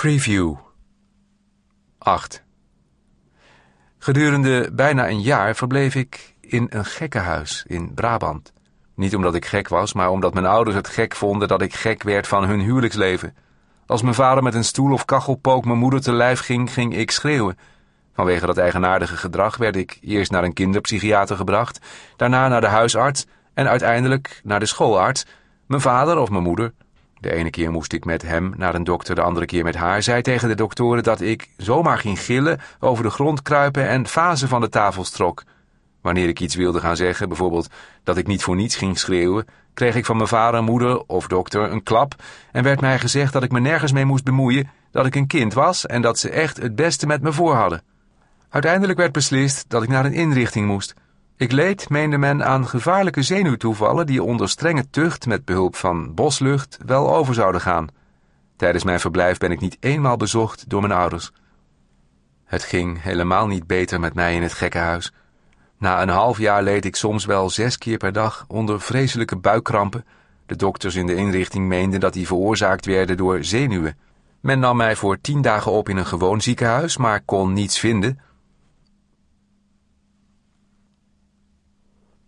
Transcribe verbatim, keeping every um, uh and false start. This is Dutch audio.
Preview acht. Gedurende bijna een jaar verbleef ik in een gekkenhuis in Brabant. Niet omdat ik gek was, maar omdat mijn ouders het gek vonden dat ik gek werd van hun huwelijksleven. Als mijn vader met een stoel of kachelpook mijn moeder te lijf ging, ging ik schreeuwen. Vanwege dat eigenaardige gedrag werd ik eerst naar een kinderpsychiater gebracht, daarna naar de huisarts en uiteindelijk naar de schoolarts. Mijn vader of mijn moeder, de ene keer moest ik met hem naar een dokter, de andere keer met haar, zei tegen de doktoren dat ik zomaar ging gillen, over de grond kruipen en vazen van de tafel trok. Wanneer ik iets wilde gaan zeggen, bijvoorbeeld dat ik niet voor niets ging schreeuwen, kreeg ik van mijn vader, moeder of dokter een klap en werd mij gezegd dat ik me nergens mee moest bemoeien, dat ik een kind was en dat ze echt het beste met me voor hadden. Uiteindelijk werd beslist dat ik naar een inrichting moest. Ik leed, meende men, aan gevaarlijke zenuwtoevallen die onder strenge tucht met behulp van boslucht wel over zouden gaan. Tijdens mijn verblijf ben ik niet eenmaal bezocht door mijn ouders. Het ging helemaal niet beter met mij in het gekkenhuis. Na een half jaar leed ik soms wel zes keer per dag onder vreselijke buikkrampen. De dokters in de inrichting meenden dat die veroorzaakt werden door zenuwen. Men nam mij voor tien dagen op in een gewoon ziekenhuis, maar kon niets vinden.